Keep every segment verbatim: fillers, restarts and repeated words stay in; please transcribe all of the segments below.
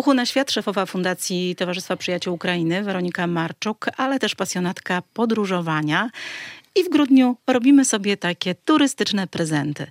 Uchu na świat, szefowa Fundacji Towarzystwa Przyjaciół Ukrainy, Weronika Marczuk, ale też pasjonatka podróżowania. I w grudniu robimy sobie takie turystyczne prezenty.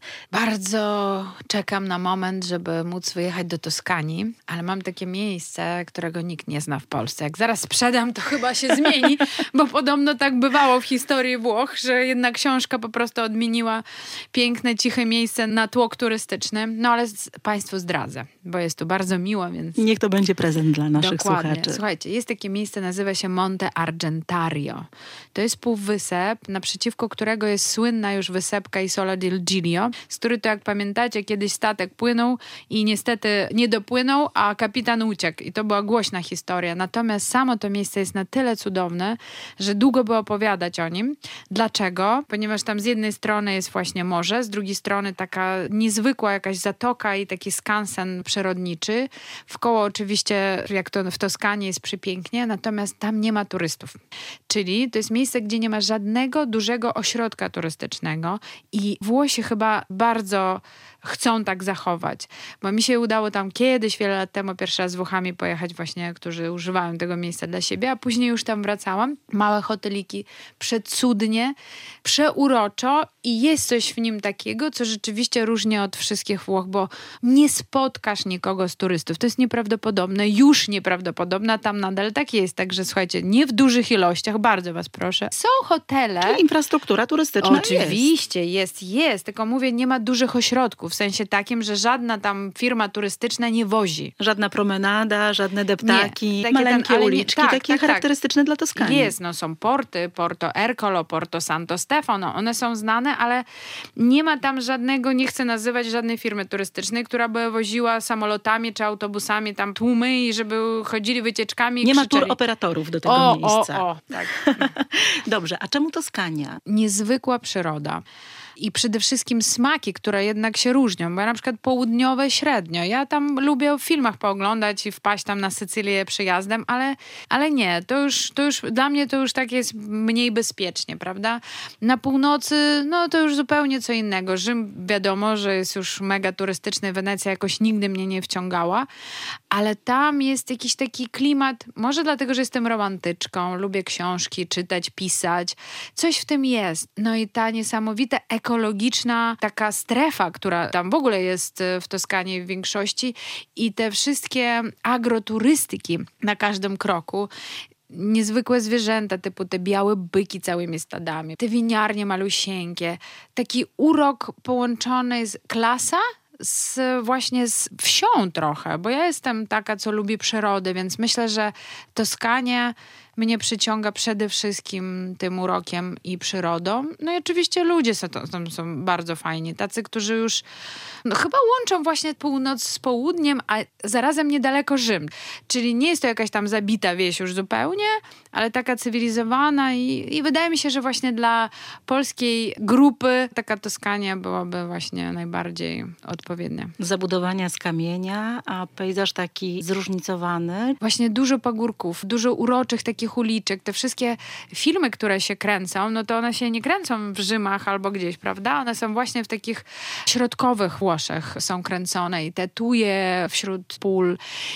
Bardzo czekam na moment, żeby móc wyjechać do Toskanii, ale mam takie miejsce, którego nikt nie zna w Polsce. Jak zaraz sprzedam, to chyba się zmieni, bo podobno tak bywało w historii Włoch, że jedna książka po prostu odmieniła piękne, ciche miejsce na tłok turystyczny. No ale z, Państwu zdradzę, bo jest tu bardzo miło, więc... Niech to będzie prezent dla naszych Dokładnie. słuchaczy. Słuchajcie, jest takie miejsce, nazywa się Monte Argentario. To jest półwysep, na przeciwko którego jest słynna już wysepka Isola del Giglio, z której to, jak pamiętacie, kiedyś statek płynął i niestety nie dopłynął, a kapitan uciekł. I to była głośna historia. Natomiast samo to miejsce jest na tyle cudowne, że długo by opowiadać o nim. Dlaczego? Ponieważ tam z jednej strony jest właśnie morze, z drugiej strony taka niezwykła jakaś zatoka i taki skansen przyrodniczy. Wkoło oczywiście, jak to w Toskanii, jest przepięknie, natomiast tam nie ma turystów. Czyli to jest miejsce, gdzie nie ma żadnego dużego ośrodka turystycznego i Włosi chyba bardzo chcą tak zachować. Bo mi się udało tam kiedyś, wiele lat temu, pierwszy raz z Włochami pojechać właśnie, którzy używają tego miejsca dla siebie, a później już tam wracałam. Małe hoteliki, przecudnie, przeuroczo i jest coś w nim takiego, co rzeczywiście różni od wszystkich Włoch, bo nie spotkasz nikogo z turystów. To jest nieprawdopodobne, już nieprawdopodobne, a tam nadal tak jest. Także słuchajcie, nie w dużych ilościach, bardzo was proszę. Są hotele. Czyli infrastruktura turystyczna Oczywiście, jest. jest, jest. Tylko mówię, nie ma dużych ośrodków. W sensie takim, że żadna tam firma turystyczna nie wozi. Żadna promenada, żadne deptaki, Nie, takie maleńkie ten, ale nie- uliczki, tak, takie tak, tak. charakterystyczne dla Toskanii. Jest, no są porty, Porto Ercole, Porto Santo Stefano, one są znane, ale nie ma tam żadnego, nie chcę nazywać żadnej firmy turystycznej, która by woziła samolotami czy autobusami tam tłumy i żeby chodzili wycieczkami i Nie ma krzyczeli. tur operatorów do tego O, miejsca. o, o, tak. Dobrze, a czemu Toskania? Niezwykła przyroda. I przede wszystkim smaki, które jednak się różnią, bo ja na przykład południowe średnio. Ja tam lubię w filmach pooglądać i wpaść tam na Sycylię przyjazdem, ale, ale nie, to już, to już dla mnie to już tak jest mniej bezpiecznie, prawda? Na północy, no to już zupełnie co innego. Rzym wiadomo, że jest już mega turystyczny, Wenecja jakoś nigdy mnie nie wciągała, ale tam jest jakiś taki klimat, może dlatego, że jestem romantyczką, lubię książki, czytać, pisać. Coś w tym jest. No i ta niesamowita ekologiczna taka strefa, która tam w ogóle jest w Toskanii w większości i te wszystkie agroturystyki na każdym kroku. Niezwykłe zwierzęta, typu te białe byki całymi stadami, te winiarnie malusieńkie. Taki urok połączony z klasa z właśnie z wsią trochę, bo ja jestem taka, co lubi przyrodę, więc myślę, że Toskania mnie przyciąga przede wszystkim tym urokiem i przyrodą. No i oczywiście ludzie są, tam są bardzo fajni. Tacy, którzy już no, chyba łączą właśnie północ z południem, a zarazem niedaleko Rzym. Czyli nie jest to jakaś tam zabita wieś już zupełnie, ale taka cywilizowana i, i wydaje mi się, że właśnie dla polskiej grupy taka Toskania byłaby właśnie najbardziej odpowiednia. Zabudowania z kamienia, a pejzaż taki zróżnicowany. Właśnie dużo pagórków, dużo uroczych takich uliczek. Te wszystkie filmy, które się kręcą, no to one się nie kręcą w Rzymach albo gdzieś, prawda? One są właśnie w takich środkowych Włoszech są kręcone i te tuje wśród pól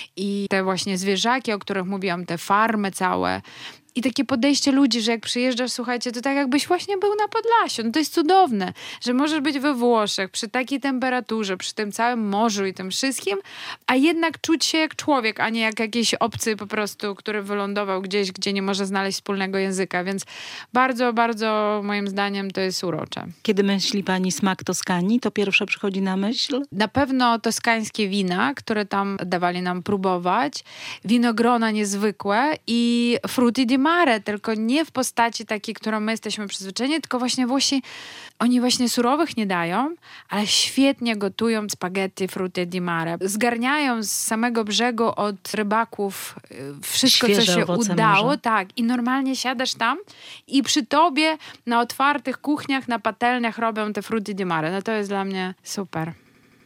i te właśnie zwierzaki, o których mówiłam, te farmy całe. I takie podejście ludzi, że jak przyjeżdżasz, słuchajcie, to tak jakbyś właśnie był na Podlasiu. No to jest cudowne, że możesz być we Włoszech przy takiej temperaturze, przy tym całym morzu i tym wszystkim, a jednak czuć się jak człowiek, a nie jak jakiś obcy po prostu, który wylądował gdzieś, gdzie nie może znaleźć wspólnego języka. Więc bardzo, bardzo moim zdaniem to jest urocze. Kiedy myśli pani smak Toskanii, to pierwsze przychodzi na myśl? Na pewno toskańskie wina, które tam dawali nam próbować, winogrona niezwykłe i frutti di mare, tylko nie w postaci takiej, którą my jesteśmy przyzwyczajeni, tylko właśnie Włosi, oni właśnie surowych nie dają, ale świetnie gotują spaghetti frutti di mare. Zgarniają z samego brzegu od rybaków wszystko, Świeże co się owoce udało. morza. Tak. I normalnie siadasz tam i przy tobie na otwartych kuchniach, na patelniach robią te frutti di mare. No to jest dla mnie super.